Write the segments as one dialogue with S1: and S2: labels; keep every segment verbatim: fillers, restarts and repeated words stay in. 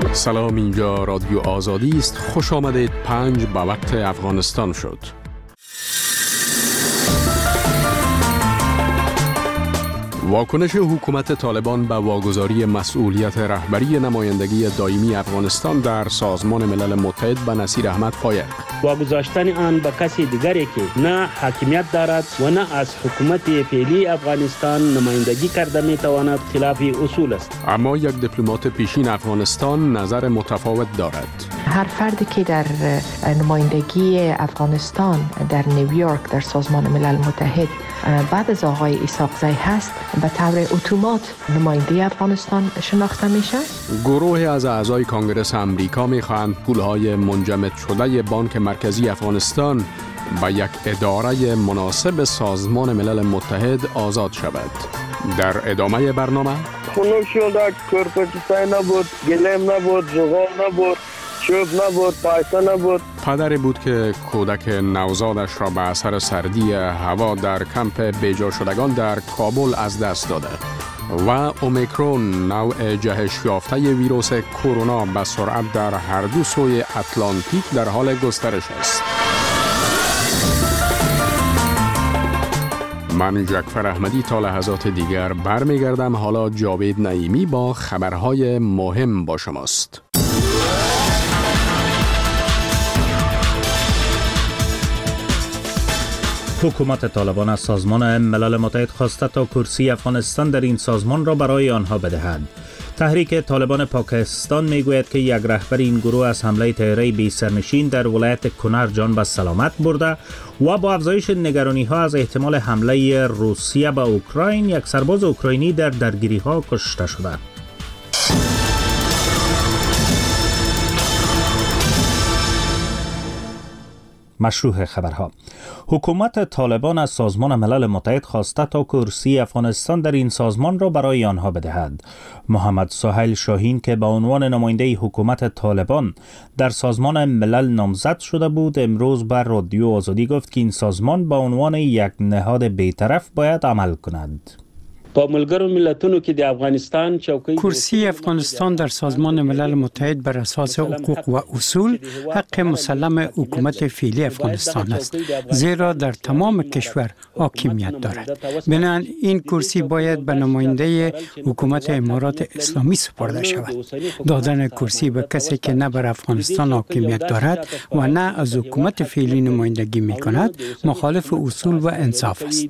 S1: سلام، اینجا رادیو آزادی است. خوش آمدید. پنج به وقت افغانستان شد. واکنش حکومت طالبان به واگذاری مسئولیت رهبری نمایندگی دائمی افغانستان در سازمان ملل متحد به نصیر احمد فایق.
S2: واگذاشتن آن به کسی دیگری که نه حاکمیت دارد و نه از حکومت فعلی افغانستان نمایندگی کرده میتواند خلاف اصول است.
S1: اما یک دیپلمات پیشین افغانستان نظر متفاوت دارد.
S3: هر فردی که در نمایندگی افغانستان در نیویورک در سازمان ملل متحد بعد از آقای اسحاقزی هست به طور اتومات نماینده افغانستان شناخته میشه.
S1: گروه از اعضای کانگرس امریکا میخواهند پولهای منجمد شده بانک مرکزی افغانستان به یک اداره مناسب سازمان ملل متحد آزاد شود. در ادامه برنامه
S4: خنک شد، کرپچسای نبود، گلم نبود، زغال نبود، چوب نبود، پایسه نبود.
S1: پدری بود که کودک نوزادش را به اثر سردی هوا در کمپ بیجا شدگان در کابل از دست داده و اومیکرون نوع جهش یافته ویروس کرونا به سرعت در هر دو سوی اتلانتیک در حال گسترش است. من جعفر احمدی تا لحظات دیگر برمیگردم. حالا جاوید نعیمی با خبرهای مهم با شماست.
S5: حکومت طالبان از سازمان ملل متحد خواسته تا کرسی افغانستان در این سازمان را برای آنها بدهد. تحریک طالبان پاکستان میگوید که یک رهبر این گروه از حمله طیاره بی سرنشین در ولایت کنر جان به سلامت برده و با افزایش نگرانی ها از احتمال حمله روسیه به اوکراین، یک سرباز اوکراینی در درگیری ها کشته شده. مشروع خبرها. حکومت طالبان از سازمان ملل متحد خواسته تا کرسی افغانستان در این سازمان را برای آنها بدهد. محمد سهیل شاهین که به عنوان نماینده حکومت طالبان در سازمان ملل نامزد شده بود، امروز بر رادیو آزادی گفت که این سازمان به عنوان یک نهاد بی‌طرف باید عمل کند.
S2: با ملګرو ملتونو کې د افغانستان چوکۍ
S6: کرسی افغانستان در سازمان ملل متحد بر اساس حقوق و اصول حق مسلم حکومت فعلی افغانستان است، زیرا در تمام کشور حاکمیت دارد. بنابراین این کرسی باید به نماینده حکومت امارات اسلامی سپرده شود. دادن کرسی به کسی که نه بر افغانستان حاکمیت دارد و نه از حکومت فعلی نمایندگی می کند مخالف اصول و انصاف است.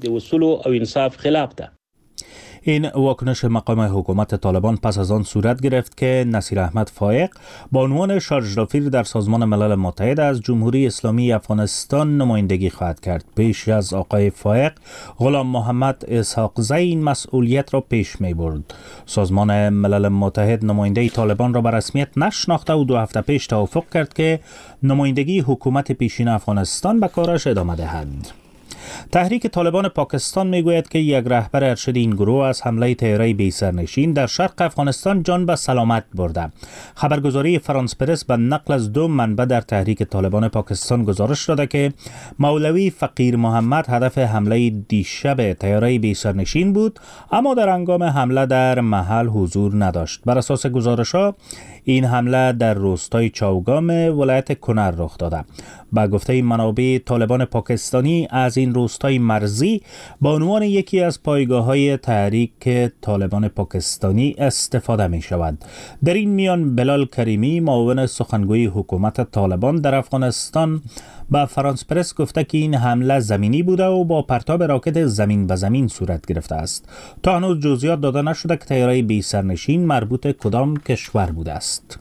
S5: این واکنش مقام حکومت طالبان پس از آن صورت گرفت که نصیر احمد فایق با عنوان شارژ-دافیر در سازمان ملل متحد از جمهوری اسلامی افغانستان نمایندگی خواهد کرد. پیش از آقای فایق، غلام محمد اسحاقزی این مسئولیت را پیش می برد. سازمان ملل متحد نماینده طالبان را به رسمیت نشناخته و دو هفته پیش توافق کرد که نمایندگی حکومت پیشین افغانستان به کارش ادامه دهد. تحریک طالبان پاکستان میگوید که یک رهبر ارشد این گروه از حمله طیاره بی سرنشین در شرق افغانستان جان به سلامت برده. خبرگزاری فرانس پرس به نقل از دو منبع در تحریک طالبان پاکستان گزارش داده که مولوی فقیر محمد هدف حمله دیشب طیاره بی سرنشین بود، اما در هنگام حمله در محل حضور نداشت. بر اساس گزارش‌ها این حمله در روستای چاوگام ولایت کنر رخ داده. با گفته منابع طالبان پاکستانی، از این روستای مرزی با عنوان یکی از پایگاه‌های تحریک طالبان پاکستانی استفاده می شود. در این میان بلال کریمی، معاون سخنگوی حکومت طالبان در افغانستان، با فرانس پرس گفته که این حمله زمینی بوده و با پرتاب راکت زمین به زمین صورت گرفته است. تا هنوز جزئیات داده نشده که طیاره بی سرنشین مربوط کدام کشور بوده است.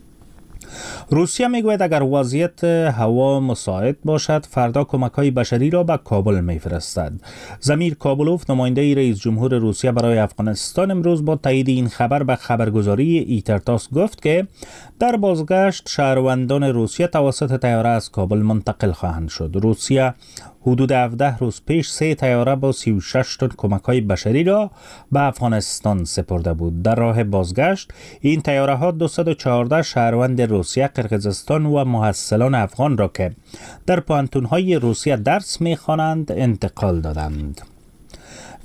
S5: روسیه میگوید اگر وضعیت هوا مساعد باشد فردا کمک‌های بشری را به کابل میفرستد. زمیر کابلوف، نماینده رئیس جمهور روسیه برای افغانستان، امروز با تایید این خبر به خبرگزاری ایترتاس گفت که در بازگشت شهروندان روسیه توسط طیاره از کابل منتقل خواهند شد. روسیه حدود هفده روز پیش سه طیاره با سی و شش تن کمک‌های بشری را به افغانستان سپرده بود. در راه بازگشت این طیاره ها دویست و چهارده شهروند روسیه، قرقیزستان و محصلان افغان را که در پانتون‌های روسیه درس می‌خوانند انتقال دادند.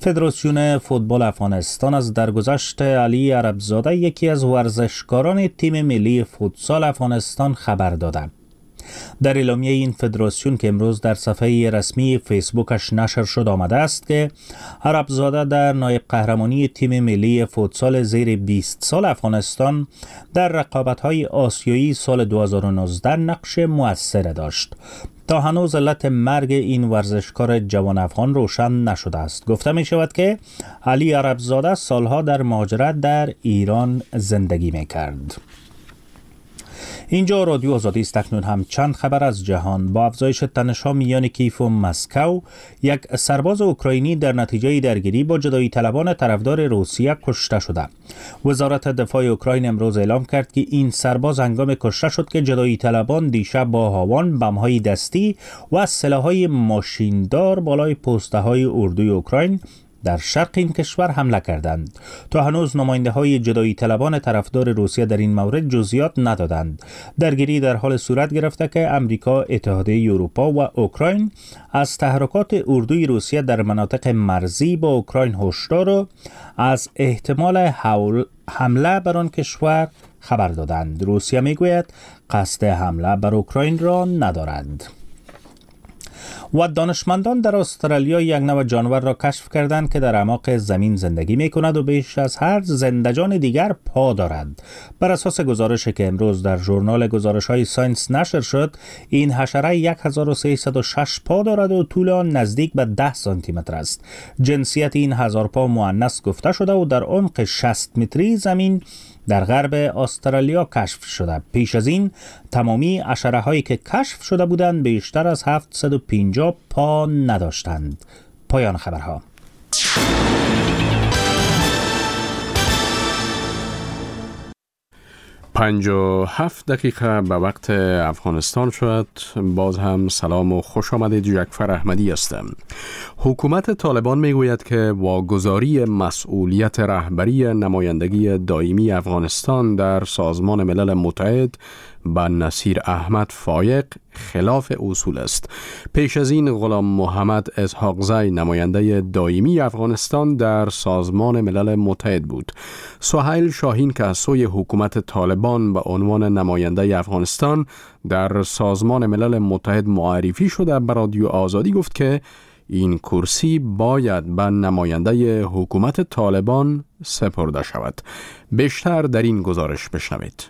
S5: فدراسیون فوتبال افغانستان از درگذشت علی عربزاده یکی از ورزشکاران تیم ملی فوتسال افغانستان خبر داده. در اعلامیه این فدراسیون که امروز در صفحه رسمی فیسبوکش نشر شد آمده است که عربزاده در نایب قهرمانی تیم ملی فوتسال زیر بیست سال افغانستان در رقابت‌های آسیایی سال دو هزار و نوزده نقش مؤثر داشت. تا هنوز علت مرگ این ورزشکار جوان افغان روشن نشده است. گفته می شود که علی عربزاده سالها در مهاجرت در ایران زندگی می کرد. اینجا رادیو آزادی است. اکنون هم چند خبر از جهان. با افزایش تنش‌ها میان کیف و مسکو، یک سرباز اوکراینی در نتیجه درگیری با جدایی طلبان طرفدار روسیه کشته شده. وزارت دفاع اوکراین امروز اعلام کرد که این سرباز هنگام کشته شد که جدایی طلبان دیشب با هاوان، بم‌های دستی و سلاح‌های ماشیندار بالای پست‌های اردوی اوکراین در شرق این کشور حمله کردند. تا هنوز نماینده های جدایی طلبان طرفدار روسیه در این مورد جزئیات ندادند. درگیری در حال صورت گرفته که امریکا، اتحادیه اروپا و اوکراین از تحرکات اردوی روسیه در مناطق مرزی با اوکراین هشدار و از احتمال حمله بر آن کشور خبر دادند. روسیه میگوید قصد حمله بر اوکراین را ندارد. و دانشمندان در استرالیا یک نوع جانور را کشف کردند که در اعماق زمین زندگی می کند و بیش از هر زنده‌جان دیگر پا دارد. بر اساس گزارشی که امروز در ژورنال گزارش‌های ساینس نشر شد، این حشره یک هزار و سیصد و شش پا دارد و طول آن نزدیک به ده سانتی متر است. جنسیت این هزار پا مؤنث گفته شده و در عمق شصت متری زمین در غرب استرالیا کشف شده. پیش از این تمامی حشره هایی که کشف شده بودند بیشتر از هفتصد و پنجاه پا نداشتند. پایان خبرها.
S1: پنج و هفت دقیقه به وقت افغانستان شد. باز هم سلام و خوش آمدید. جعفر احمدی هستم. حکومت طالبان میگوید که واگذاری مسئولیت رهبری نمایندگی دائمی افغانستان در سازمان ملل متحد به نصیر احمد فایق خلاف اصول است. پیش از این غلام محمد اسحاقزی نماینده دائمی افغانستان در سازمان ملل متحد بود. سهیل شاهین که از سوی حکومت طالبان به عنوان نماینده افغانستان در سازمان ملل متحد معرفی شده به رادیو آزادی گفت که این کرسی باید به نماینده حکومت طالبان سپرده شود. بیشتر در این گزارش بشنوید.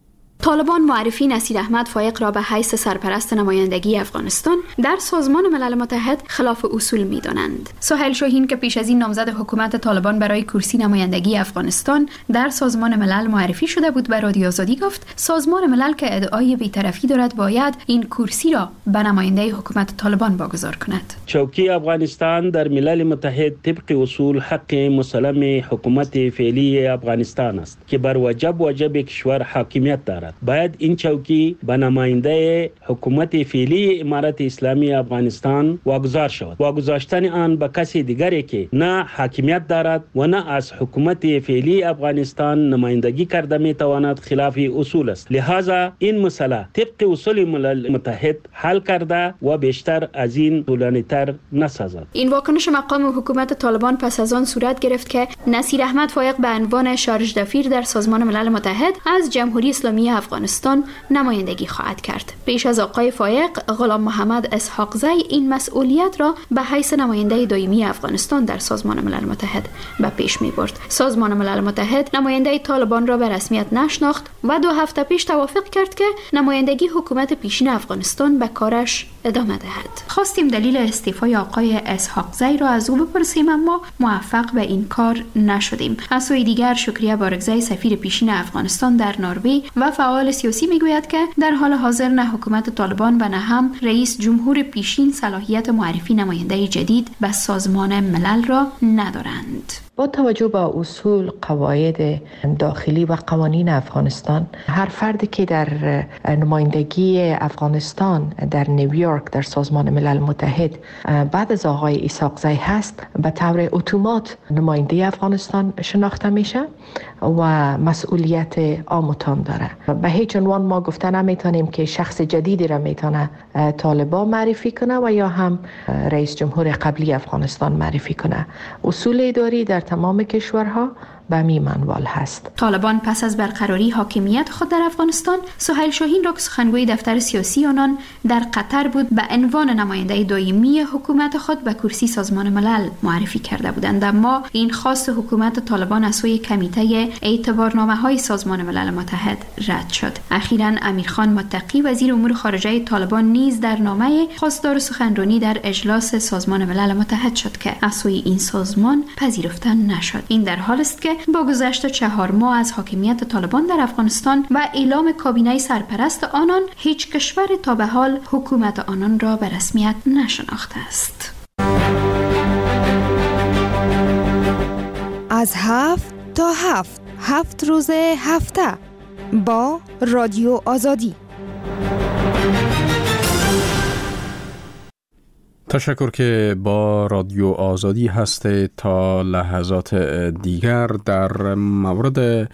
S7: طالبان معرفی نصیر احمد فایق را به حیث سرپرست نمایندگی افغانستان در سازمان ملل متحد خلاف اصول می‌دانند. سهیل شاهین که پیش از این نامزد حکومت طالبان برای کرسی نمایندگی افغانستان در سازمان ملل معرفی شده بود به رادیو آزادی گفت سازمان ملل که ادعای بی‌طرفی دارد باید این کرسی را به نماینده حکومت طالبان واگذار کند.
S2: چوکی افغانستان در ملل متحد طبق اصول حق مسلم حکومت فعلی افغانستان است که بر وجب وجب کشور حاکمیت دارد. باید این چوکی به نماینده حکومت فعلی امارت اسلامی افغانستان واگذار شود. واگذاشتن آن به کسی دیگری که نه حاکمیت دارد و نه از حکومت فعلی افغانستان نمایندگی کرده می تواند خلاف اصول است. لہذا این مسئله طبق اصول ملل متحد حل کرده و بیشتر از این طولانی‌تر نسازد.
S7: این واکنش مقام حکومت طالبان پس از آن صورت گرفت که نصیر احمد فایق به عنوان شارژ دفیر در سازمان ملل متحد از جمهوری اسلامی افغانستان نمایندگی خواهد کرد. پیش از آقای فایق، غلام محمد اسحاقزی این مسئولیت را به حیث نماینده دائمی افغانستان در سازمان ملل متحد به پیش می برد. سازمان ملل متحد نماینده طالبان را به رسمیت نشناخت و دو هفته پیش توافق کرد که نمایندگی حکومت پیشین افغانستان به کارش ادامه دهد. خواستیم دلیل استعفای آقای اسحاقزی را از او بپرسیم اما موفق به این کار نشدیم. از سوی دیگر شکریه بارگزی سفیر پیشین افغانستان در نروژ و فعال سیاسی میگوید که در حال حاضر نه حکومت طالبان و نه هم رئیس جمهور پیشین صلاحیت معرفی نماینده جدید به سازمان ملل را ندارند.
S3: با توجه به اصول، قواعد داخلی و قوانین افغانستان، هر فردی که در نمایندگی افغانستان در نیویورک در سازمان ملل متحد بعد از آقای اسحاقزی هست، به طور اتومات نماینده افغانستان شناخته میشه و مسئولیت آموتان داره. به هیچ عنوان ما گفته نمیتونیم که شخص جدیدی را میتونه طالبان معرفی کنه و یا هم رئیس جمهور قبلی افغانستان معرفی کنه. اصول اداری در تمام کشورها به می منوال هست.
S7: طالبان پس از برقراری حاکمیت خود در افغانستان، سهیل شاهین را که سخنگوی دفتر سیاسی آنان در قطر بود به عنوان نماینده دائمی حکومت خود به کرسی سازمان ملل معرفی کرده بودند، اما این خواست حکومت طالبان از سوی کمیته اعتبارنامه‌های سازمان ملل متحد رد شد. اخیراً امیرخان متقی وزیر امور خارجه طالبان نیز در نامه خواستار سخنرانی در اجلاس سازمان ملل متحد شد که از سوی این سازمان پذیرفته نشد. این در حالی است که با گذشت چهار ماه از حاکمیت طالبان در افغانستان و اعلام کابینه سرپرست آنان، هیچ کشور تا به حال حکومت آنان را به رسمیت نشناخته است.
S8: از هفت تا هفت هفت روز هفته با رادیو آزادی.
S1: تشکر که با رادیو آزادی هسته. تا لحظات دیگر در مورد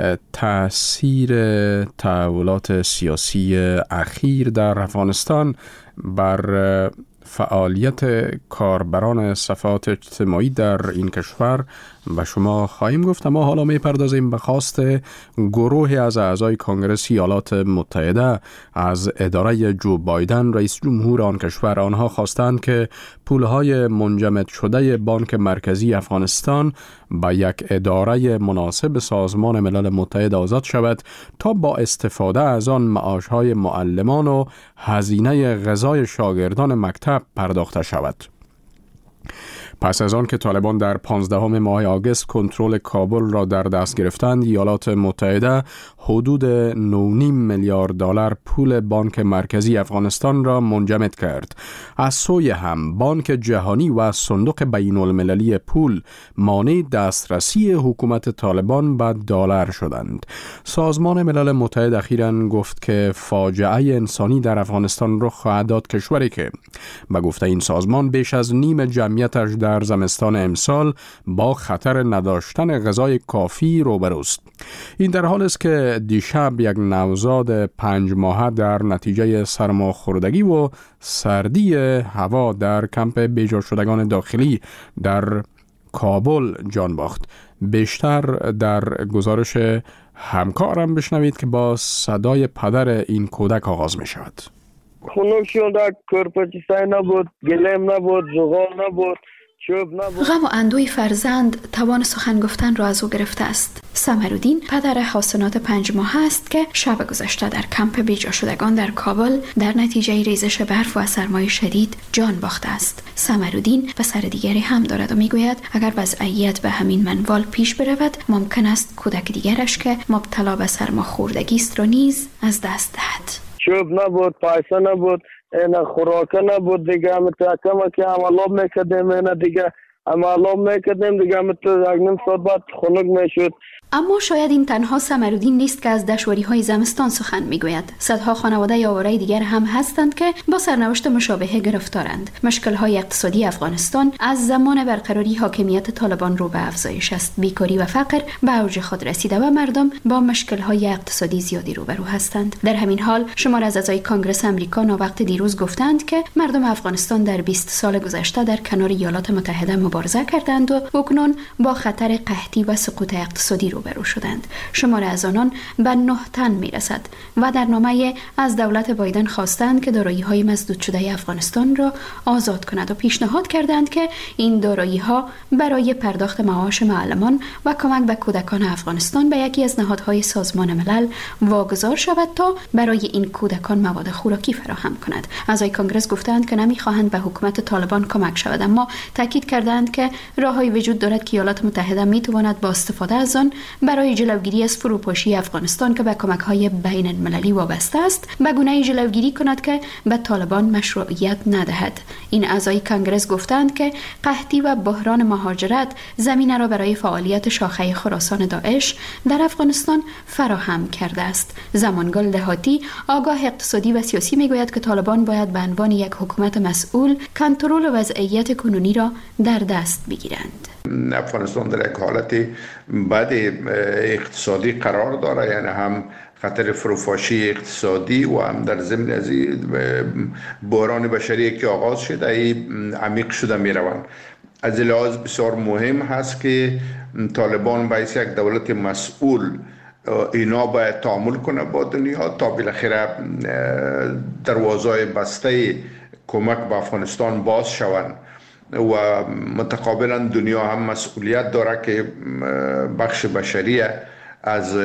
S1: تأثیر تحولات سیاسی اخیر در افغانستان بر فعالیت کاربران صفحات اجتماعی در این کشور و شما خواهیم گفت. اما حالا می پردازیم به خواست گروهی از اعضای کنگره ایالات متحده از اداره جو بایدن رئیس جمهور آن کشور. آنها خواستند که پولهای منجمد شده بانک مرکزی افغانستان به یک اداره مناسب سازمان ملل متحد آزاد شود تا با استفاده از آن معاشهای معلمان و هزینه غذای شاگردان مکتب پرداخته شود. پس از آن که طالبان در پانزدهم ماه آگوست کنترل کابل را در دست گرفتند، ایالات متحده حدود نه و نیم میلیارد دلار پول بانک مرکزی افغانستان را منجمد کرد. از سوی هم بانک جهانی و صندوق بین المللی پول مانع دسترسی حکومت طالبان به دلار شدند. سازمان ملل متحد اخیراً گفت که فاجعه انسانی در افغانستان رخ خواهد داد، کشوری که به گفته این سازمان بیش از نیم جمعیتش در زمستان امسال با خطر نداشتن غذای کافی روبروست. این در حال است که دیشب یک نوزاد پنج ماهه در نتیجه سرماخوردگی و سردی هوا در کمپ بیجا شدگان داخلی در کابل جان باخت. بیشتر در گزارش همکارم بشنوید که با صدای پدر این کودک آغاز می شود.
S4: خنک شد، کرپچیسای نبود، گلم نبود، زغال نبود،
S7: غم و اندوی فرزند توان سخن گفتن را از او گرفته است. سمرالدین پدر حسنات پنج ماه است که شب گذشته در کمپ بیجا شدگان در کابل در نتیجه ریزش برف و سرمای شدید جان باخته است. سمرالدین پسر دیگری هم دارد و میگوید اگر وضعیت به همین منوال پیش برود ممکن است کودک دیگرش که مبتلا به سرماخوردگی است را نیز از دست دهد.
S4: چوب نبود، پیسه نبود، اینا خوراکه نبود دیگه. همه تاکمه که عملاب میکردیم، اینا دیگه عملاب میکردیم دیگه. همه تو یک نیم ساعت بعد خنک میشد.
S7: اما شاید این تنها سمرالدین نیست که از دشواری های زمستان سخن میگوید. صدها خانواده آواره دیگر هم هستند که با سرنوشت مشابه گرفتارند. مشکل های اقتصادی افغانستان از زمان برقراری حاکمیت طالبان رو به افزایش است. بیکاری و فقر به اوج خود رسیده و مردم با مشکل های اقتصادی زیادی روبرو هستند. در همین حال شمار از اعضای کنگره امریکا وقت دیروز گفتند که مردم افغانستان در بیست سال گذشته در کنار ایالات متحده مبارزه کردند و اکنون با خطر قحطی و سقوط اقتصادی رو روبرو شدند. شمار از آنان به نه تن میرسد و در نامه از دولت بایدن خواستند که دارایی‌های مسدود شده افغانستان را آزاد کند و پیشنهاد کردند که این دارایی‌ها برای پرداخت معاش معلمان و کمک به کودکان افغانستان به یکی از نهادهای سازمان ملل واگذار شود تا برای این کودکان مواد خوراکی فراهم کند. اعضای کنگره گفتند که نمی‌خواهند به حکومت طالبان کمک شود، اما تاکید کردند که راه‌هایی وجود دارد که ایالات متحده می‌تواند با استفاده از آن برای جلوگیری از فروپاشی افغانستان که به کمک‌های بین المللی وابسته است به گونه‌ای جلوگیری کند که به طالبان مشروعیت ندهد. این اعضای کنگره گفتند که قحطی و بحران مهاجرت زمینه را برای فعالیت شاخه خراسان داعش در افغانستان فراهم کرده است. زمانگل دهاتی آگاه اقتصادی و سیاسی میگوید که طالبان باید به عنوان یک حکومت مسئول کنترل وضعیت کنونی را در دست بگیرند.
S9: افغانستان در یک حالت بد اقتصادی قرار دارد، یعنی هم خطر فروپاشی اقتصادی و هم در ضمن از بحران بشری که آغاز شده ای عمیق شده می روند. از لحاظ بسیار مهم هست که طالبان باید یک دولت مسئول اینا باید تعامل کنه با دنیا تا بالاخره دروازه بسته کمک به افغانستان باز شوند و متقابلا دنیا هم مسئولیت داره که بخش بشری از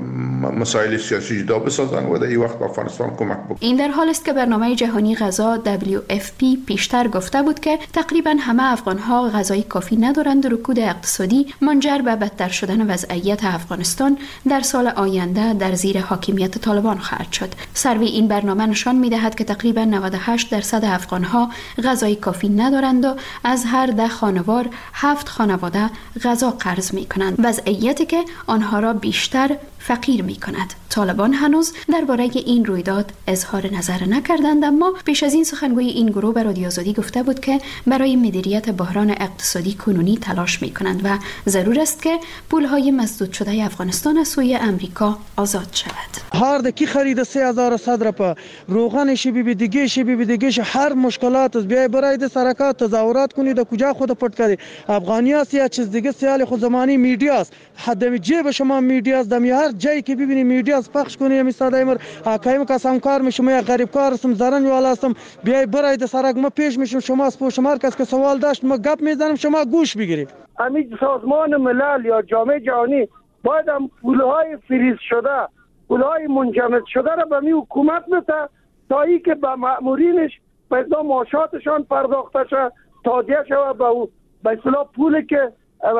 S9: مسائل سیاسی جدا بسازن و در این وقت به افغانستان کمک بکنن.
S7: این در حال است که برنامه جهانی غذا دبلیو اف پی پیشتر گفته بود که تقریبا همه افغان‌ها غذای کافی ندارند و رکود اقتصادی منجر به بدتر شدن وضعیت افغانستان در سال آینده در زیر حاکمیت طالبان خواهد شد. سروی این برنامه نشان می‌دهد که تقریبا نود و هشت درصد افغان‌ها غذای کافی ندارند و از هر ده خانوار هفت خانواده غذا قرض می‌کنند. وضعیتی که آنها را بیشتر فقیر می کند. طالبان هنوز درباره این رویداد اظهار نظر نکردند، اما پیش از این سخنگوی این گروه به رادیو آزادی گفته بود که برای مدیریت بحران اقتصادی کنونی تلاش می کنند و ضرور است که پولهای مسدود شده افغانستان از سوی امریکا آزاد شود.
S10: هر کی خرید سه هزار و صد روپیه روغن شبی به دیگه شبی به دیگه هر مشکلات است بیای برای سرکات تظاهرات کنید کجا خود پټ کړي افغانی است یا چیز دیگه سیال خود زمانی میډیا است حد جیب شما میډیا است دم هر جایی که ببینی میډیا از پخش کنی می ساده امر حکایم کسان کار میشم یا غریب کار هستم زرن والا هستم بیای برای سرک ما پیش میشم شما از پشت مرکز که سوال داشت ما گپ میزنم شما گوش بگیرید.
S4: همین سازمان ملل یا جامعه جهانی باید هم پولهای فریز شده پولهای منجمد شده را به می حکومت بده تا ای که به مأمورینش به اصطلاح معاشاتشان پرداخته شد تادیه شود به به اصطلاح پولی که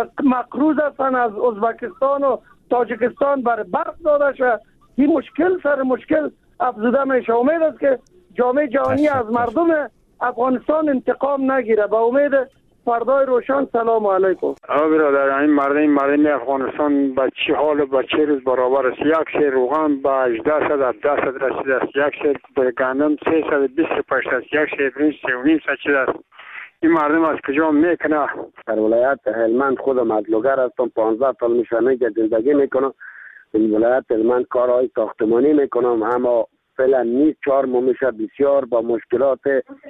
S4: مقروض هستن از ازبکستان و تاجیکستان بر برق داده شد. این مشکل سر مشکل افزوده میشه. امید است که جامعه جهانی از مردم افغانستان انتقام نگیره. با امید فردای روشن. سلام علیکم.
S11: آقا برادر، این مردم این مردم افغانستان به چه حال به چه روز برابر است؟ یک سیر روغن به هجده صد هفده صد رسیده است، یک سیر گندم سیصد و بیست و پنج است، یک سیر برنج سه و نیم صد شده است. این مردم از کجا میکنه؟
S12: در ولایت هلمند خودم از لوگر هستم، پانزده سال میشه که زندگی میکنم. این ولایت هلمند کارهای ساختمانی میکنم، اما فعلا نیست چهار ماه میشه بسیار با مشکلات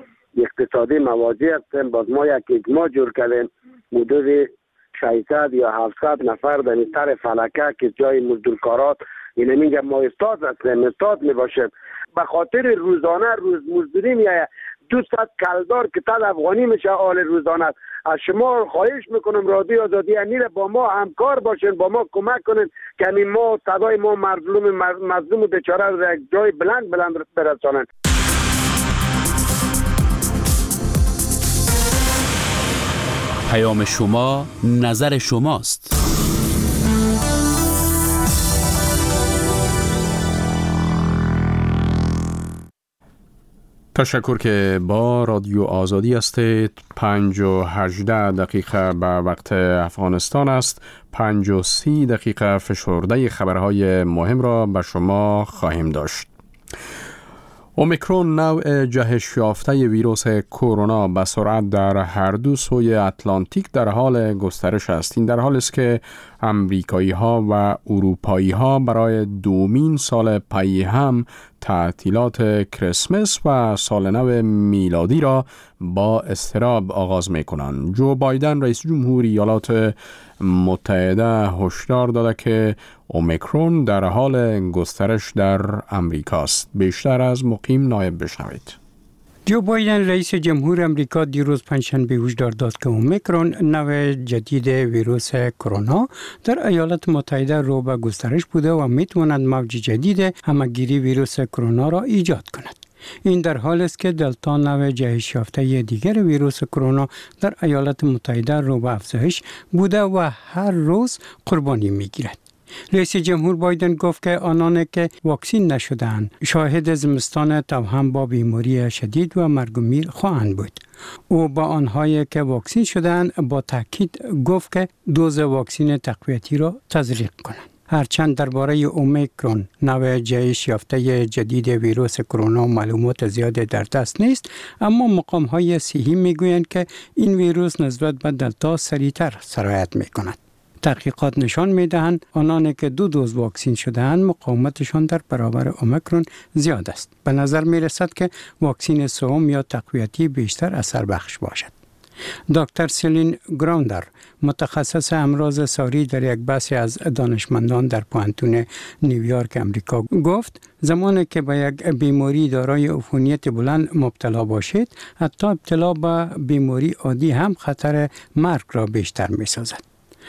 S12: اقتصادی مواجه هستیم. باز ما یک اجماع جور کردیم حدود ششصد یا هفتصد نفر در سر فلکه که جای مزدورکارات اینه میگه ما استاد هستیم استاد میباشیم به خاطر روزانه روز مزدوری میایه دویست کلدار که تل افغانی میشه آل روزانه. از شما خواهش میکنم رادیو آزادی امیر با ما همکار باشین، با ما کمک کنین که همین ما صدای ما مظلوم مظلوم و بیچاره رو یک جای بلند بلند برسانن.
S13: پیام شما نظر شماست.
S1: تشکر که با رادیو آزادی هستید. پنج و هجده دقیقه به وقت افغانستان است. پنج و سی دقیقه فشرده خبرهای مهم را به شما خواهیم داشت. اومیکرون نوع جهش یافته ویروس کرونا به سرعت در هر دو سوی اتلانتیک در حال گسترش است. این در حال است که امریکایی ها و اروپایی ها برای دومین سال پی هم تعطیلات کریسمس و سال نو میلادی را با اضطراب آغاز می کنند. جو بایدن رئیس جمهور ایالات متحده هشدار داده که اومیکرون در حال گسترش در امریکا است. بیشتر از مقیم نایب بشنوید.
S6: جو بایدن رئیس جمهور امریکا دیروز پنجشنبه هشدار داد که اومیکرون نوع جدید ویروس کرونا در ایالات متحده رو به گسترش بوده و میتواند موج جدید همهگیری ویروس کرونا را ایجاد کند. این در حال است که دلتا نوع جهش یافته دیگر ویروس کرونا در ایالات متحده رو به افزایش بوده و هر روز قربانی میگیرد. رئیس جمهور بایدن گفت که آنان که واکسین نشده‌اند شاهد زمستان توأم با بیماری شدید و مرگ و میر خواهند بود. او با آنهایی که واکسین شده‌اند با تاکید گفت که دوز واکسین تقویتی را تزریق کنند. هرچند درباره اومیکرون نوع جهش یافته جدید ویروس کرونا معلومات زیادی در دست نیست، اما مقام‌های صحی می‌گویند که این ویروس نسبت به دلتا سریعتر سرایت می‌کند. تحقیقات نشان می‌دهند آنانی که دو دوز واکسین شده‌اند مقاومتشان در برابر اومیکرون زیاد است. به نظر می‌رسد که واکسین سوم یا تقویتی بیشتر اثر بخش باشد. دکتر سیلین گراوندر متخصص امراض ساری در یک بحث از دانشمندان در پوانتون نیویورک امریکا گفت زمانی که به یک بیماری دارای عفونیت بلند مبتلا باشید حتی ابتلا به بیماری عادی هم خطر مرگ را بیشتر می سازد.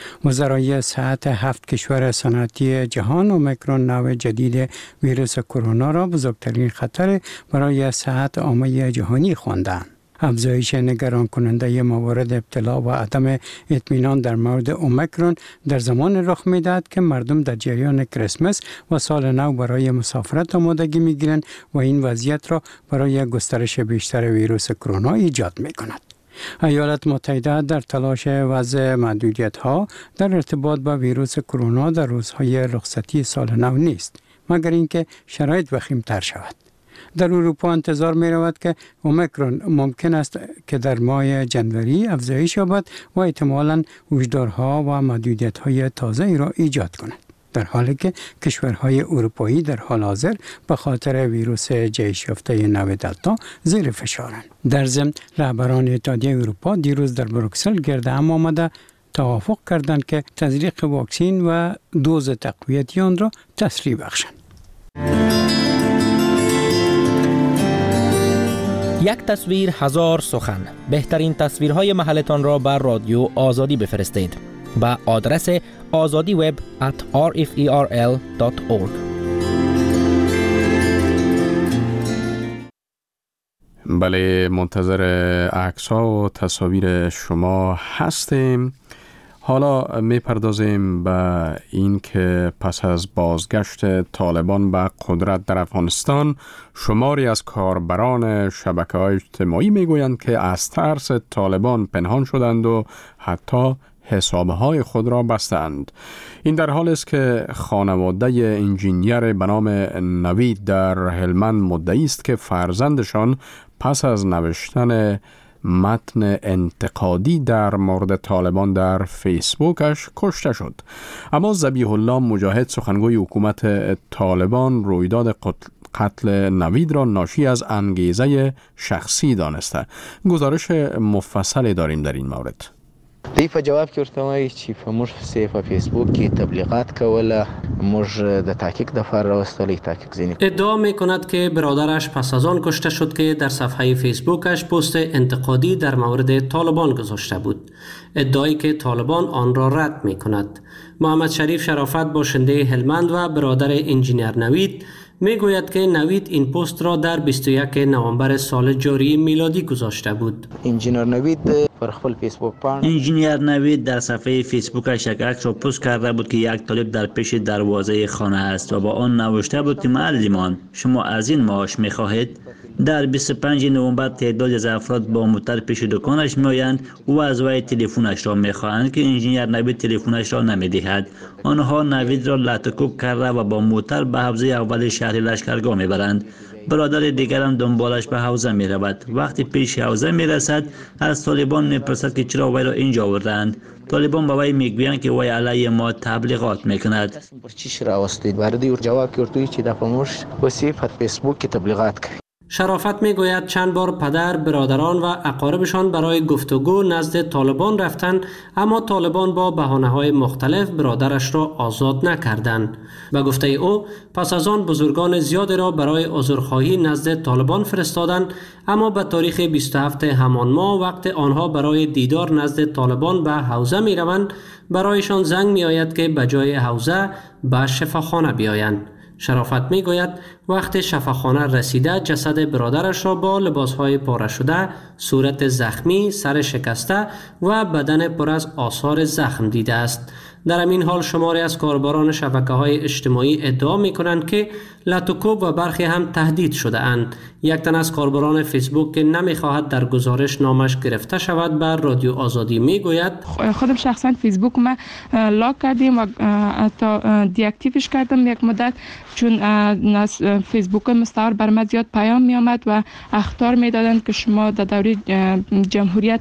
S6: وزرای صحت هفت کشور صنعتی جهان اومیکرون نوع جدید ویروس کرونا را بزرگترین خطر برای صحت عامه جهانی خواندند. افزایش نگران کننده موارد ابتلا و عدم اطمینان در مورد اومیکرون در زمان رخ می‌دهد که مردم در جریان کریسمس و سال نو برای مسافرت آمادگی می‌گیرند و این وضعیت را برای گسترش بیشتر ویروس کرونا ایجاد می‌کند. ایالات متحده در تلاش وضع محدودیت‌ها در ارتباط با ویروس کرونا در روزهای رخصتی سال نو نیست، مگر اینکه شرایط وخیم‌تر شود. در اروپا انتظار می رود که اومیکرون ممکن است که در ماه جنوری افزایش یابد و احتمالاً هشدارها و محدودیت‌های تازه‌ای را ایجاد کند، در حالی که کشورهای اروپایی در حال حاضر به خاطر ویروس جهش یافته نو دلتا زیر فشارند. در ضمن رهبران اتحادیه اروپا دیروز در بروکسل گرد هم آمده توافق کردند که تزریق واکسین و دوز تقویتی آن را تسریع بخشند.
S14: یک تصویر هزار سخن. بهترین تصویرهای محلتان را بر رادیو آزادی بفرستید به آدرس آزادی وب ات آر اف ای آر ال دات اورگ.
S1: بله، منتظر عکس‌ها و تصاویر شما هستیم. حالا میپردازیم به این که پس از بازگشت طالبان به قدرت در افغانستان شماری از کاربران شبکه‌های اجتماعی میگویند که از ترس طالبان پنهان شدند و حتی حسابهای خود را بستند. این در حالی است که خانواده انجینیر به نام نوید در هلمند مدعی است که فرزندشان پس از نوشتن متن انتقادی در مورد طالبان در فیسبوکش کشته شد. اما ذبیح الله مجاهد سخنگوی حکومت طالبان رویداد قتل نوید را ناشی از انگیزه شخصی دانسته. گزارش مفصلی داریم در این مورد.
S15: دی په جواب کې ورته وایي چې په موږ په فیسبوک کې تبلیغات کوله، موږ د تحقیق دفعه راوستلی تحقیق زینی.
S16: ادعا میکند که برادرش پس از آن کشته شد که در صفحه فیسبوکش پست انتقادی در مورد طالبان گذاشته بود. ادعایی که طالبان آن را رد میکند. محمد شریف شرافت باشنده هلمند و برادر انجینیر نوید میگوید که نوید این پست را در بیست و یک نوامبر سال جاری میلادی گذاشته بود.
S15: انجینیر نوید پر خپل فیسبوک پاڼه
S17: انجینیر نوید در صفحه فیسبوکش یک عکس را پست کرده بود که یک طالب در پیش دروازه خانه است و با آن نوشته بود که معلمان شما از این معاش میخواهید؟ در بیست و پنج نوامبر تعدادی از افراد با موتر پیش دکانش میآیند و از وی تلفنش را میخواهند که انجینیر نوید تلفنش را نمیدهد. آنها نوید را لطکوب کرده و با موتر به حوزه اول شهر لشکرگاه میبرند. برادر دیگر هم دنبالش به حوزه می رود. وقتی پیش حوزه می رسد از طالبان می پرسد که چرا وی را اینجا آوردند. طالبان به وی می گویند که وی علیه ما تبلیغات می کند.
S15: جواب کرد چې د پموش وسی په فیسبوک کې تبلیغات کوي.
S16: شرافت می گوید چند بار پدر، برادران و اقاربشان برای گفتگو نزد طالبان رفتند، اما طالبان با بهانه‌های مختلف برادرش را آزاد نکردند. به گفته او پس از آن بزرگان زیادی را برای عذرخواهی نزد طالبان فرستادند، اما به تاریخ بیست و هفت همان ماه وقت آنها برای دیدار نزد طالبان به حوزه می روند برایشان زنگ می آید که به جای حوزه به شفاخانه بیایند. شرافت می گوید وقت شفاخانه رسیده جسد برادرش را با لباسهای پاره شده، صورت زخمی، سر شکسته و بدن پر از آثار زخم دیده است. در همین حال شماری از کاربران شبکه‌های اجتماعی ادعا می‌کنند که لاتوکوب و برخی هم تهدید شده اند. یک تن از کاربران فیسبوک که نمی‌خواهد در گزارش نامش گرفته شود بر رادیو آزادی می‌گوید
S18: خودم شخصا فیسبوک ما لاک کردیم و تا دی اکتیوش کردم یک مدت، چون از فیسبوک مستعار بر من زیاد پیام می آمد و اخطار می دادند که شما در دوره جمهوریت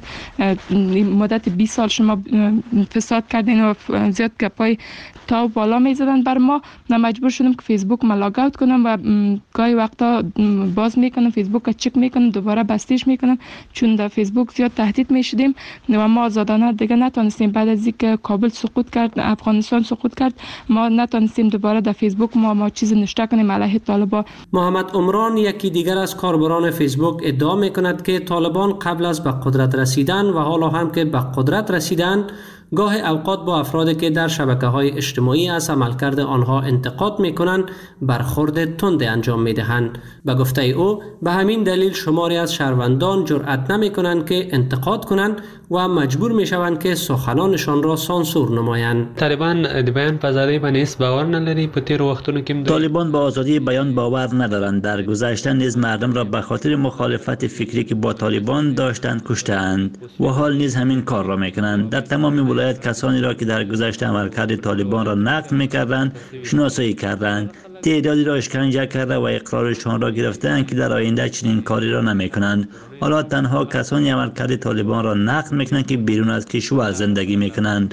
S18: مدت بیست سال شما فساد کردین و زیاد گپای تا بالا می زدن بر ما. من مجبور شدم که فیسبوک ما لاگ اوت کنم و گاهی وقتا باز میکنم فیسبوک چک میکنم دوباره بستیش میکنم، چون در فیسبوک زیاد تهدید میشدیم و ما آزادانه دیگه نتونستیم. بعد از اینکه کابل سقوط کرد، افغانستان سقوط کرد، ما نتونستیم دوباره در فیسبوک ما ما چیز نشته کنیم علیه طالبان.
S16: محمد عمران یکی دیگر از کاربران فیسبوک ادعا میکند که طالبان قبل از به قدرت رسیدن و حالا هم که به قدرت رسیدن گاه اوقات با افرادی که در شبکه‌های اجتماعی از عملکرد آنها انتقاد می‌کنند برخورد تند انجام می‌دهند. به گفته او به همین دلیل شماری از شهروندان جرأت نمی‌کنند که انتقاد کنند و مجبور می‌شوند که سخنانشان را سانسور نمایند.
S19: طالبان د بیان په ازادۍ باندې هیڅ باور نه لري. په تیر وختونو کې
S17: طالبان با آزادی بیان باور ندارند. در گذشته نیز مردم را به خاطر مخالفت فکری که با طالبان داشتند کشتند و حال نیز همین کار را می‌کنند. در تمام ولایت کسانی را که در گذشته عملکرد طالبان را نقد می‌کردند شناسایی کردند، تعدادی را اشکنجه کرده و اقرارشان را گرفتند که در آینده چنین کاری را نمی‌کنند. حالا تنها کسانی عملکرد طالبان را نقد می‌کنند که بیرون از کشور زندگی می‌کنند.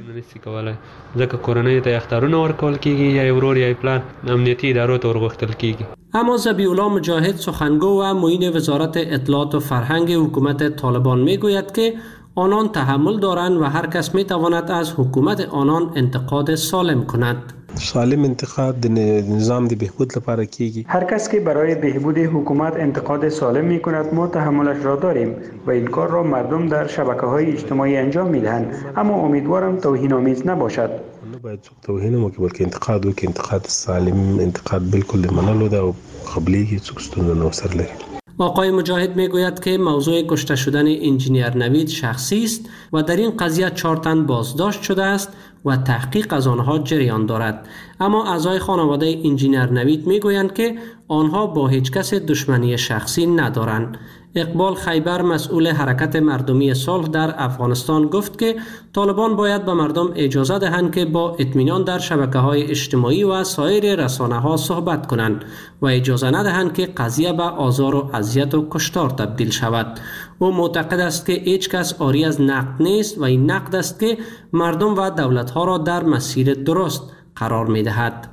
S19: ځکه کورنۍ ته اختارونه ورکول کیږي یا ورور یا پلان امنیتی ادارو ته ورغښتل کیږي.
S16: اما ذبیح الله مجاهد سخنگو و معین وزارت اطلاعات و فرهنگ حکومت طالبان میگوید که آنان تحمل دارند و هر کس میتواند از حکومت آنان انتقاد سالم کند.
S20: سالم انتقاد د نظام د بهبود لپاره کیږي.
S2: هر کس که برای بهبود حکومت انتقاد سالم می کند ما تحملش را داریم و این کار را مردم در شبکه‌های اجتماعی انجام میدهند، اما امیدوارم توهین‌آمیز نباشد.
S20: باید څوک توهین وکړي بلکې انتقاد وکړي. انتقاد سالم انتقاد بالکل د منلو ده او قبليږي، څوک ستونزه نه ورسره لري.
S16: آقای مجاهد میگوید که موضوع کشته شدن انجینیر نوید شخصی است و در این قضیه چهار تن بازداشت شده است و تحقیق از آنها جریان دارد. اما اعضای خانواده انجینیر نوید میگویند که آنها با هیچ کس دشمنی شخصی ندارند. اقبال خیبر مسئول حرکت مردمی صلح در افغانستان گفت که طالبان باید به مردم اجازه دهند که با اطمینان در شبکه‌های اجتماعی و سایر رسانه‌ها صحبت کنند و اجازه ندهند که قضیه به آزار و اذیت و کشتار تبدیل شود. او معتقد است که هیچ کس عاری از نقد نیست و این نقد است که مردم و دولت‌ها را در مسیر درست قرار می‌دهد.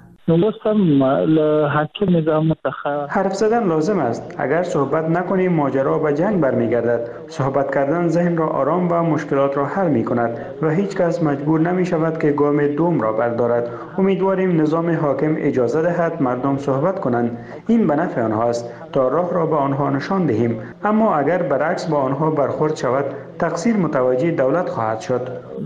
S2: حرف زدن لازم است. اگر صحبت نکنیم ماجرا به جنگ برمیگردد. صحبت کردن ذهن را آرام و مشکلات را حل می کند و هیچ کس مجبور نمی شود که گام دوم را بردارد. امیدواریم نظام حاکم اجازه دهد مردم صحبت کنند. این به نفع آنها است تا راه را به آنها نشان دهیم. اما اگر برعکس با آنها برخورد شود تقصیر متوجه دولت خواهد شد.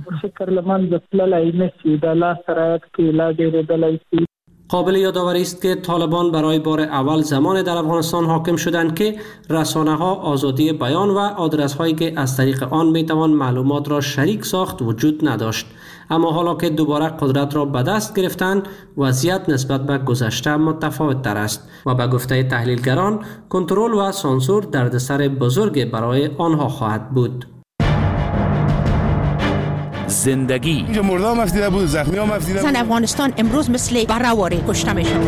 S16: قابل یادآوری است که طالبان برای بار اول زمان در افغانستان حاکم شدند که رسانه‌ها آزادی بیان و آدرس‌هایی که از طریق آن میتوان معلومات را شریک ساخت وجود نداشت. اما حالا که دوباره قدرت را به دست گرفتند وضعیت نسبت به گذشته متفاوت تر است و به گفته تحلیلگران کنترل و سانسور دردسر بزرگ برای آنها خواهد بود.
S13: زندگی
S21: اینجا مرده هم افدیده بود، زخمی هم افدیده بود.
S22: زن افغانستان امروز مثل برهواری کشته میشن.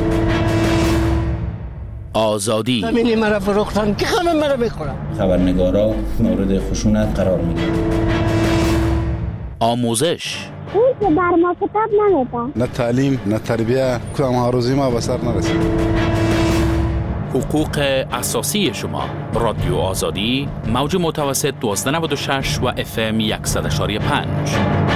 S13: آزادی
S21: زمینی مرا فروختن که همه مرا بخورن.
S23: خبرنگارا مورد خشونت قرار میگیرن.
S13: آموزش
S24: اون که بر ما کتاب نمیده.
S21: نه تعلیم نه تربیه کدام هاروزی ما به سر نرسید.
S13: حقوق اساسی شما. رادیو آزادی موج متوسط دوازده نود و شش و اف ام صد و پنج.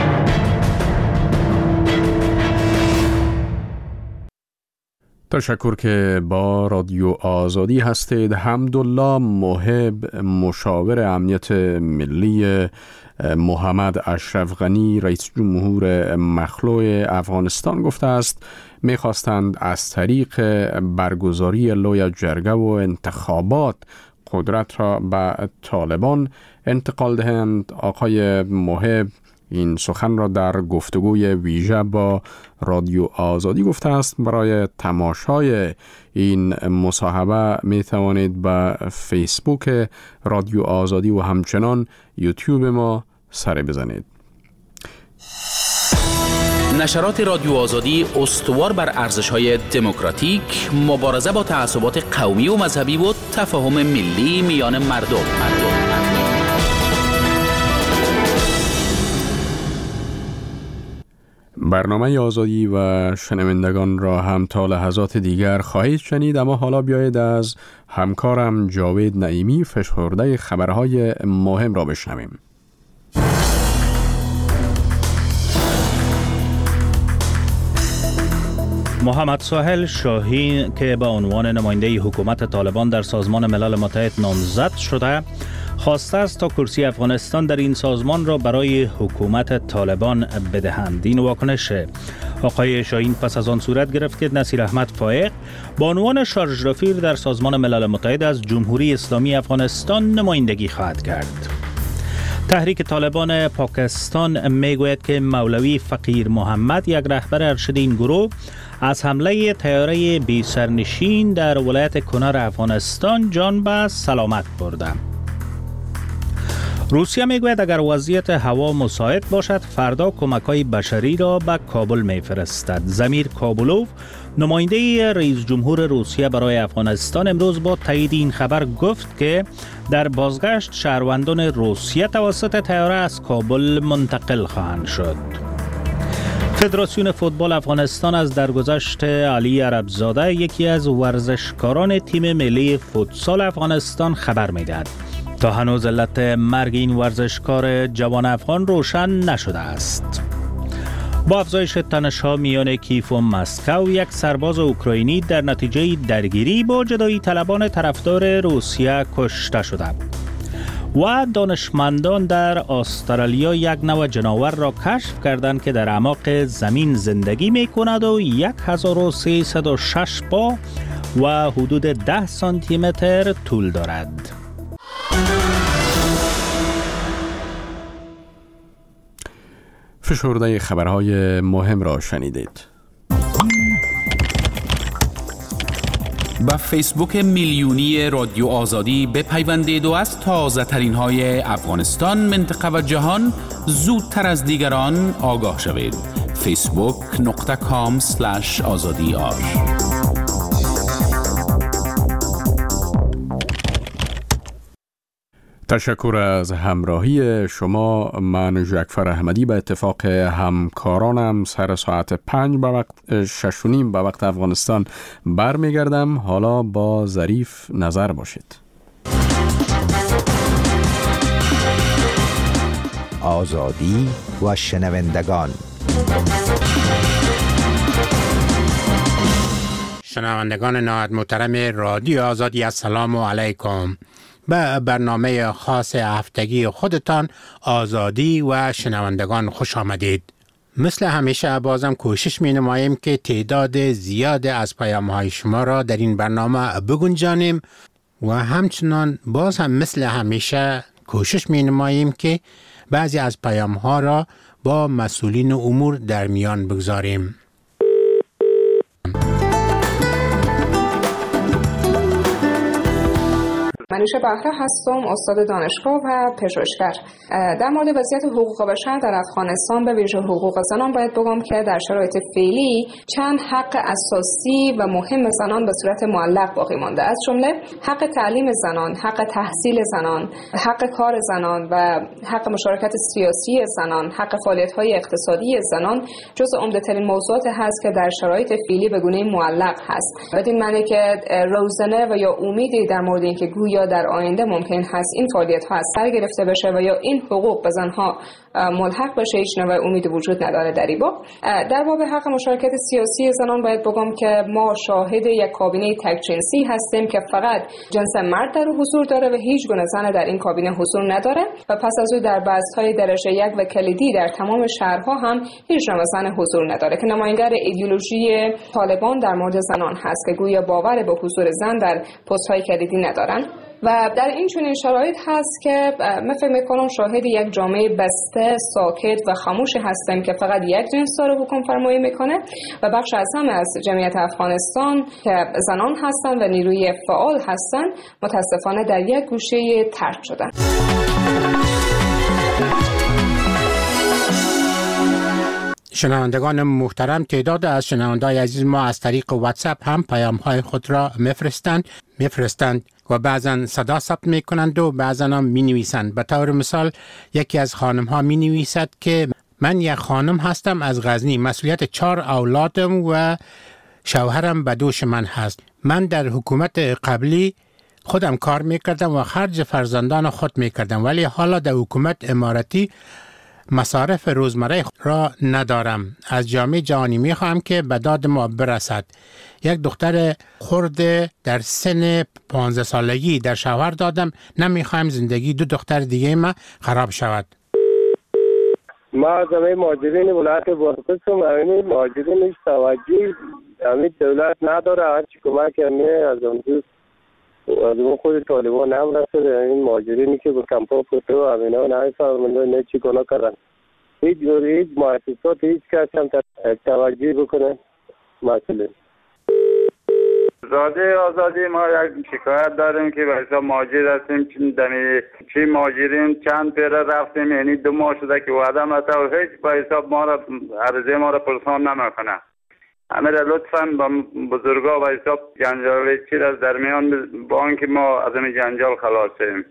S1: تشکر که با رادیو آزادی هستید. حمدالله محب مشاور امنیت ملی محمد اشرف غنی رئیس جمهور مخلوع افغانستان گفته است می‌خواستند از طریق برگزاری لوی جرگه و انتخابات قدرت را به طالبان انتقال دهند. آقای محب این سخن را در گفتگوی ویژه با رادیو آزادی گفته است. برای تماشای این مصاحبه می توانید به فیسبوک رادیو آزادی و همچنان یوتیوب ما سر بزنید.
S13: نشرات رادیو آزادی استوار بر ارزش‌های دموکراتیک، مبارزه با تعصبات قومی و مذهبی و تفاهم ملی میان مردم. مردم.
S1: برنامه آزادی و شنوندگان را هم تا لحظات دیگر خواهید شنید، اما حالا بیایید از همکارم جاوید نعیمی فشرده خبرهای مهم را بشنویم.
S3: محمد ساحل شاهین که به عنوان نماینده حکومت طالبان در سازمان ملل متحد نامزد شده، خواسته است تا کرسی افغانستان در این سازمان را برای حکومت طالبان بدهند. این واکنش آقای شاهین پس از آن صورت گرفت که نصیر احمد فایق با عنوان شارژ رفیق در سازمان ملل متحد از جمهوری اسلامی افغانستان نمایندگی خواهد کرد. تحریک طالبان پاکستان میگوید که مولوی فقیر محمد، یک رهبر ارشد این گروه، از حمله طیاره بی سرنشین در ولایت کنر افغانستان جان به سلامت برده. روسیه میگوید اگر وضعیت هوا مساعد باشد فردا کمک‌های بشری را به کابل میفرستد. زمیر کابولوف، نماینده رئیس جمهور روسیه برای افغانستان، امروز با تایید این خبر گفت که در بازگشت شهروندان روسیه توسط طیاره از کابل منتقل خواهند شد. فدراسیون فوتبال افغانستان از درگذشت علی عربزاده، یکی از ورزشکاران تیم ملی فوتسال افغانستان، خبر می‌دهد. تا هنوز علت مرگ این ورزشکار جوان افغان روشن نشده است. با افزایش تنش‌ها میان کیف و مسکو، یک سرباز اوکراینی در نتیجه درگیری با جدایی طلبان طرفدار روسیه کشته شده. و دانشمندان در استرالیا یک نوع جناور را کشف کردند که در اعماق زمین زندگی می‌کند و هزار و سیصد و شش پا و حدود ده سانتی متر طول دارد.
S1: فشرده خبرهای مهم را شنیدید.
S13: با فیسبوک میلیونی رادیو آزادی بپیوندید و از تازه ترین های افغانستان، منطقه و جهان زودتر از دیگران آگاه شوید. فیسبوک نقطه کام سلش آزادی آر.
S1: تشکر از همراهی شما. من جعفر احمدی به اتفاق همکارانم سر ساعت پنج به وقت شش و نیم به وقت افغانستان برمیگردم. حالا با ظریف نظر باشید.
S5: آزادی و شنوندگان.
S8: شنوندگان نهایت محترم رادیو آزادی، السلام علیکم. به برنامه خاص هفتگی خودتان آزادی و شنوندگان خوش آمدید. مثل همیشه بازم کوشش می نماییم که تعداد زیاد از پیام های شما را در این برنامه بگنجانیم و همچنان باز هم مثل همیشه کوشش می نماییم که بعضی از پیام ها را با مسئولین امور در میان بگذاریم.
S9: منوشه بهره هستم، استاد دانشگاه و پژوهشگر. در مورد وضعیت حقوق بشر در افغانستان به ویژه حقوق زنان باید بگم که در شرایط فعلی چند حق اساسی و مهم زنان به صورت معلق باقی مانده، از جمله حق تعلیم زنان، حق تحصیل زنان، حق کار زنان و حق مشارکت سیاسی زنان، حق فعالیت‌های اقتصادی زنان جزو عمده‌ترین موضوعات هست که در شرایط فعلی به گونه معلق هست. بدین معنی که روزنه و یا امیدی در مورد اینکه گویا در آینده ممکن هست این فعالیت ها از سر گرفته بشه و یا این حقوق به زنها ملحق بشه، هیچ نوع امیدی وجود نداره در این باب. در باب حق مشارکت سیاسی زنان باید بگم که ما شاهد یک کابینه تک جنسی هستیم که فقط جنس مرد در حضور داره و هیچ گونه زن در این کابینه حضور نداره و پس از او در بست‌های درجه یک و کلیدی در تمام شهرها هم هیچ نوع زن حضور نداره که نماینگر ایدئولوژی طالبان در مورد زنان هست که گویا باور به حضور زن در پست‌های کلیدی ندارن. و در این چنین شرایط هست که من فکر میکنم شاهد یک جامعه بسته، ساکت و خاموش هستیم که فقط یک جنس داره حکم فرمایی میکنه و بخش از همه از جمعیت افغانستان که زنان هستند و نیروی فعال هستند متاسفانه در یک گوشه ترک شدن.
S8: شنوندگان محترم، تعداد از شنوندگان عزیز ما از طریق واتساپ هم پیام های خود را میفرستند میفرستند و بعضا صدا ثبت میکنند و بعضا هم می نویسند. به طور مثال یکی از خانم ها می نویسد که من یک خانم هستم از غزنی، مسئولیت چهار اولادم و شوهرم به دوش من هست. من در حکومت قبلی خودم کار میکردم و خرج فرزندان خود میکردم، ولی حالا در حکومت اماراتی مصارف روزمره را ندارم. از جامعه جهانی میخواهم که به داد ما برسد. یک دختر خرد در سن پانزده سالگی در شوهر دادم، نمیخواهم زندگی دو دختر دیگه ما خراب شود.
S4: ما از همه مهاجرین ولایت بادغیس هم همین مهاجرینش توجه همین دولت نداره. هرچی کمک همه از اون دوست از اون خود طالبان هم رسده. این مهاجرینی که به کمپا پوته و همین ها نه فرمانده نه چی گناه کردن. هیچ جوری هیچ مؤسسات هیچ کس هم توجه بکنه مسئله.
S7: زاده آزادی ما یک شکایت داریم که به حساب مهاجر هستیم. چی مهاجرین چند پیره رفتیم، یعنی دو ماه شده که وعده مطا و هیچ به حساب ما را عرضه ما را پرسان نمیکنه. همه را لطفاً با بزرگا به حساب جنجال چیز از درمیان با آنکه ما از این جنجال خلاص شیم.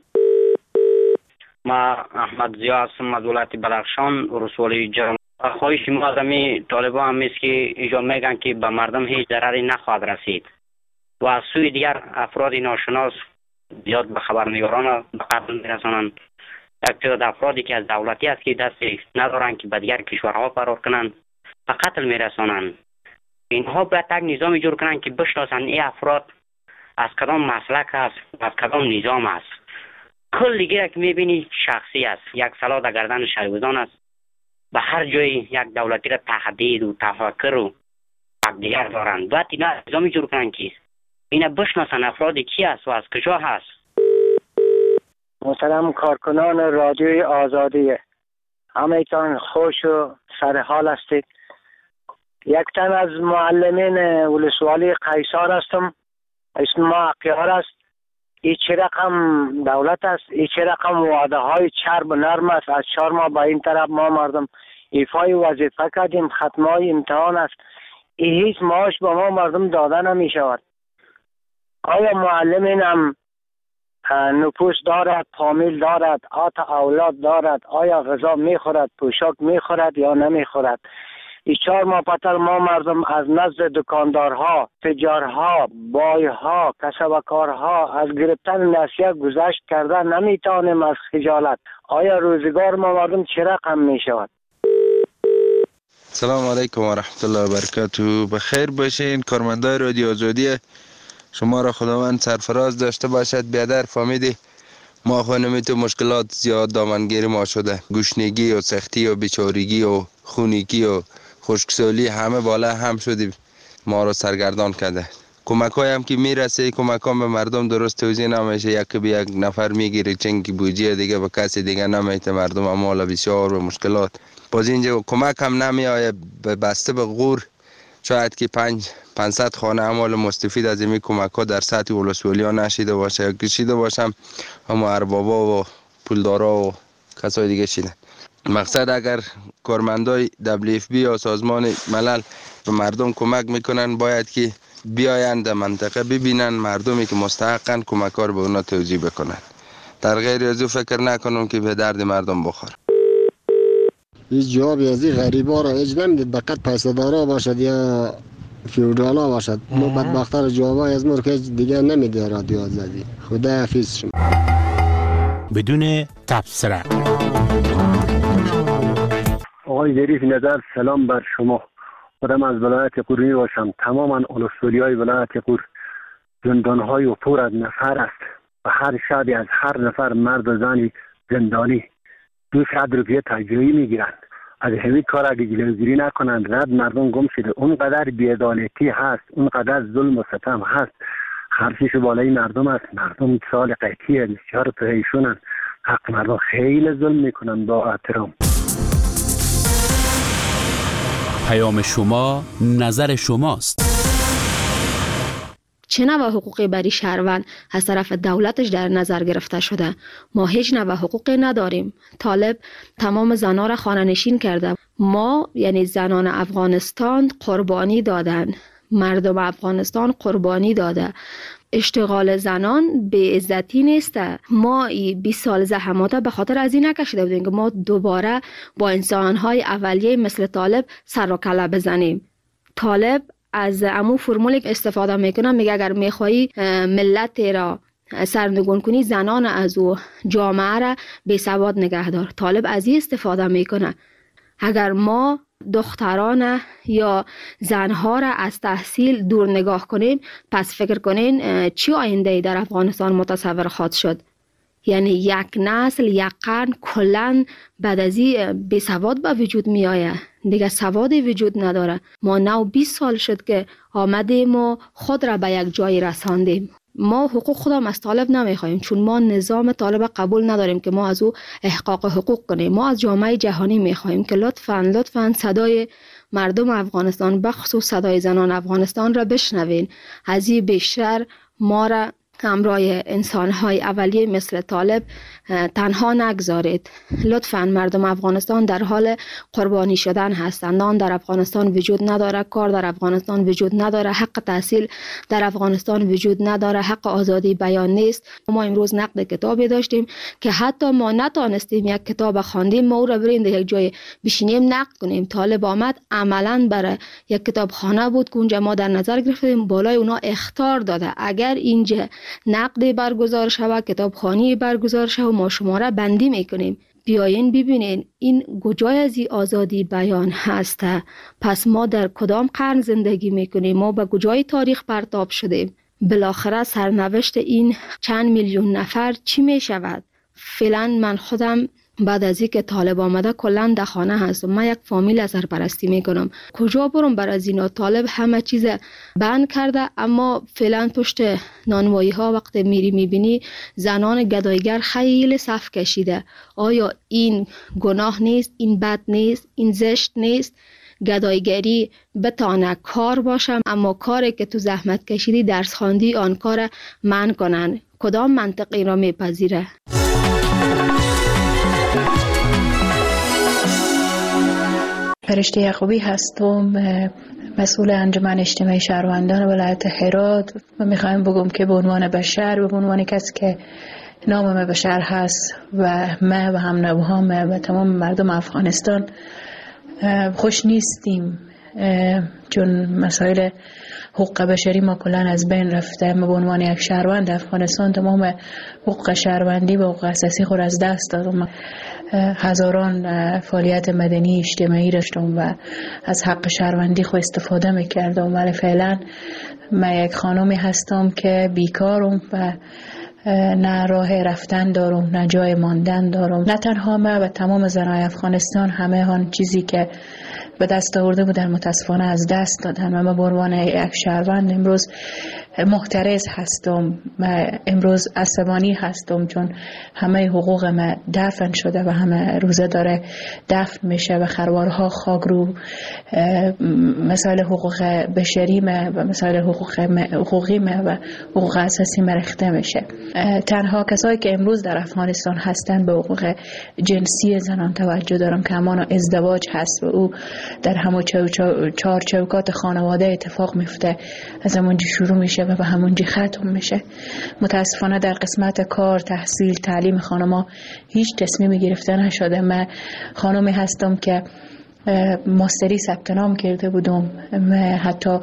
S10: ما احمد ضیا هستم از ولایت بدخشان، ولسوالی جرم. خواهش ما از همین طالبان هم است که اینجا میگن که به مردم هیچ ضرری نخواهد رسید و از سوی دیگر افراد ناشناس زیاد به خبرنگاران به قتل میرسانند. یک تعداد افرادی که از دولتی است که دستی ندارند که به دیگر کشورها فرار کنند به قتل میرسانند. اینها باید یک نظامی جور کنند که بشناسند این افراد از کدام مسلک است، از کدام نظام است. کل دیگه که میبینی شخصی است، یک سلا در گردن شهروزان است. به هر جای یک دولتی را تهدید و تفکر و دیگر دارند. باید اینا نظامی جور کنند که اینا بشناسند افراد کی است و از کجا هست.
S11: محترم کارکنان رادیوی آزادی، همه‌تان خوش و سرحال هستید. یک تن از معلمین ولسوالی قیصار هستم. اسم ما اقیار است. این چه رقم دولت است، این چه رقم وعده های چرب و نرم است. از چهار ماه با این طرف ما مردم ایفای وظیفه کردیم، ختمای امتحان است. این هیچ معاش با ما مردم داده نمی شود. آیا معلمین هم نفوس دارد، فامیل دارد، آت اولاد دارد؟ آیا غذا می خورد، پوشاک می خورد یا نمی خورد؟ این چهار ماه پتر ما مردم از نزد دکاندارها، تجارها، بایها، کسبکارها از گرفتن نسیه گذشت کرده نمیتانیم از خجالت. آیا روزگار ما مردم چه رقم می شود؟
S25: سلام علیکم و رحمت الله و برکاته. بخیر باشین کارمندای رادیو آزادی. شما را خداوند سرفراز داشته باشد. بیادر فهمیدی ما خانمی تو مشکلات زیاد دامنگیر ما شده، گشنگی و سختی و بیچارگی و خونگی و خشکسالی همه بالا هم شدیم، ما رو سرگردان کرده. کمک های هم که میرسه کمک ها به مردم درست توزیع نمیشه. یکی به یک نفر میگیره چنگی بودجه دیگه به کسی دیگه نمیته. مردم اموال بسیار و مشکلات. باز اینجا کمک هم نمیآید به بسته به غور. شاید که پنج پانصد خانه اموال مستفید از این کمک ها در سطح ولسوالی ها نشیده باشه یا کشیده باشم، اما اربابا و پولدارا و کسای دیگه شیدن. مقصد اگر کارمندای دبلیو اف بی یا سازمان ملل به مردم کمک میکنن باید که بیایند در منطقه ببینن مردمی که مستحقن کمک ها رو به اونا توزیع بکنن. در غیر از او فکر نکنم که به درد مردم بخوره.
S26: هیچ جوابی از این غریبا را هیچ نمیدید. فقط پیسه دارا باشد یا فیودالا باشد. ما بدبختر جوابای از ما که دیگه نمیده رادیو آزادی. خدا حافظ شما.
S8: بدون تبصره.
S27: آقای ظریف نظر، سلام بر شما. خودم از ولایت قور می باشم. تماما ولسوالی های ولایت قور زندان های و پر از نفر است و هر شبی از هر نفر مرد و زنی زندانی دو صد روپیه تجربی میگیرند. از همین کار اگه جلوگیری نکنند رد مردم گم شده. اونقدر بی‌عدالتی هست، اونقدر ظلم و ستم هست. حرفش بالای مردم است. مردم سال قیتیه بسیار پریشونن، حق مردم خیلی ظلم میکنن. با احترام.
S13: پیام شما نظر شماست.
S6: چه نوع حقوقی برای شهروند از طرف دولتش در نظر گرفته شده؟ ما هیچ نوع حقوقی نداریم. طالب تمام زنان را خانه نشین کرده. ما یعنی زنان افغانستان قربانی دادن، مردم افغانستان قربانی داده. اشتغال زنان به عزتی نیست. ما بیست سال زحمات به خاطر از این نکشیده بودیم که ما دوباره با انسانهای اولیه مثل طالب سر و کله بزنیم. طالب از امو فرمولی استفاده میکنه، میگه اگر میخوایی ملت را سرنگون کنی زنان از او جامعه را بی سواد نگه دار. طالب از این استفاده میکنه. اگر ما دختران یا زنها را از تحصیل دور نگاه کنیم، پس فکر کنین چی آینده در افغانستان متصور خواهد شد؟ یعنی یک نسل، یک قرن کلن بعد از این بی سواد به وجود می آید. دیگه سوادی وجود نداره. ما نو بیست سال شد که آمدیم و خود را به یک جایی رساندیم. ما حقوق خودم از طالب نمیخوایم، چون ما نظام طالب قبول نداریم که ما از او احقاق حقوق کنیم. ما از جامعه جهانی میخوایم که لطفاً لطفاً صدای مردم افغانستان بخصوص صدای زنان افغانستان را بشنوین. از این بیشتر ما را همراه انسان‌های اولیه مثل طالب تنها نگذارید. لطفاً مردم افغانستان در حال قربانی شدن هستند. نان در افغانستان وجود نداره، کار در افغانستان وجود نداره، حق تحصیل در افغانستان وجود نداره، حق آزادی بیان نیست. ما امروز نقد کتابی داشتیم که حتی ما نتانستیم یک کتاب خواندیم ما او را بریم یک جای بشینیم نقد کنیم. طالب آمد عملاً برای یک کتابخانه بود که اونجا ما در نظر گرفتیم، بالای اونا اخطار داده اگر اینجا نقدی برگزار شود، کتابخوانی برگزار شود، ما شما را بندی میکنیم. بیاین ببینین این کجای از این آزادی بیان هست؟ پس ما در کدام قرن زندگی میکنیم؟ ما به کجای تاریخ پرتاب شدیم؟ بالاخره سرنوشت این چند میلیون نفر چی میشود؟ فعلا من خودم بعد از اینکه طالب آمده کلا در خانه هستم. من یک فامیل سرپرستی میکنم. کجا برم برای از اینا؟ طالب همه چیز بند کرده، اما فعلا پشت نانوایی ها وقتی میری میبینی زنان گدایگر خیلی صف کشیده. آیا این گناه نیست؟ این بد نیست؟ این زشت نیست؟ گدایگری بتانه کار باشم، اما کاری که تو زحمت کشیدی درس خواندی آن کار منع کنن. کدام منطق این را میپذیره؟
S12: فرشته یعقوبی هستم، مسئول انجمن اجتماعی شهروندان ولایت هرات و میخوایم بگم که به عنوان بشر، به عنوان کسی که نام بشر هست و ما و هم نوهام و تمام مردم افغانستان خوش نیستیم، چون مسائل حقوق بشری ما کلان از بین رفته. ما به عنوان یک شهروند افغانستان تمام حقوق شهروندی و حقوق اساسی خود از دست دادم. هزاران فعالیت مدنی اجتماعی داشتم و از حق شهروندی خود استفاده میکردم، ولی فعلا من یک خانمی هستم که بیکارم و نه راه رفتن دارم، نه جای ماندن دارم. نه تنها من و تمام زنای افغانستان همه آن چیزی که به دست آورده بودن متاسفانه از دست دادن و من به عنوان یک شهروند امروز محترس هستم. من امروز عصبانی هستم چون همه حقوق من دفن شده و همه روزه داره دفن میشه و خروارها خاک رو مسائل حقوق بشری من و مسائل حقوق حقوقی من و حقوق اساسی من ریخته میشه. تنها کسایی که امروز در افغانستان هستن به حقوق جنسی زنان توجه دارم که همان ازدواج هست و او در همون چهار چوکات خانواده اتفاق میفته، از همونجا شروع میشه و به همونجا ختم میشه. متاسفانه در قسمت کار، تحصیل، تعلیم خانما هیچ تصمیمی گرفته نشده. من خانمی هستم که ماستری ثبت نام کرده بودم، من حتی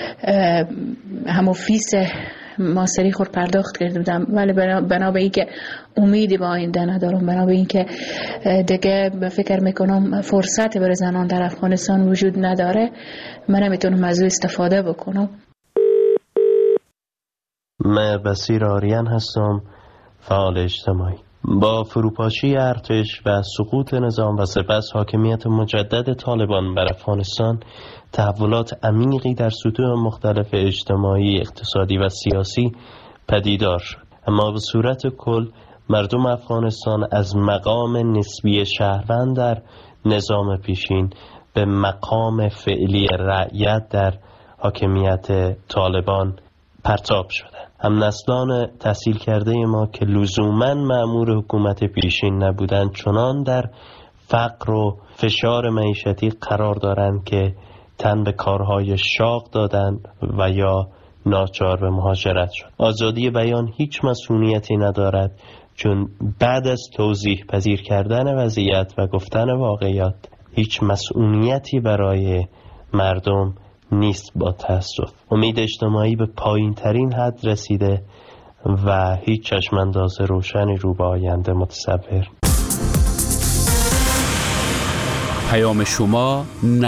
S12: همون فیس ماستری خود پرداخت کرده بودم، ولی بنا به این که امیدی به آینده ندارم، بنا به این که دیگه فکر میکنم فرصت برای زنان در افغانستان وجود نداره، من نمیتونم از او استفاده بکنم.
S14: من بصیر آریان هستم، فعال اجتماعی.
S2: با فروپاشی ارتش و سقوط نظام و سپس حاکمیت مجدد طالبان بر افغانستان، تحولات عمیقی در سطوح مختلف اجتماعی، اقتصادی و سیاسی پدیدار شد. اما به صورت کل مردم افغانستان از مقام نسبی شهروند در نظام پیشین به مقام فعلی رعیت در حاکمیت طالبان پرتاب شدند. هم نسلان تحصیل کرده ما که لزوماً مأمور حکومت پیشین نبودند چنان در فقر و فشار معیشتی قرار دارند که تن به کارهای شاق دادند و یا ناچار به مهاجرت شد. آزادی بیان هیچ مسئولیتی ندارد، چون بعد از توضیح پذیر کردن وضعیت و گفتن واقعیت هیچ مسئولیتی برای مردم نیست. با تأسف امید اجتماعی به پایین ترین حد رسیده و هیچ چشمانداز روشنی رو به آینده متصور.
S13: پیام شما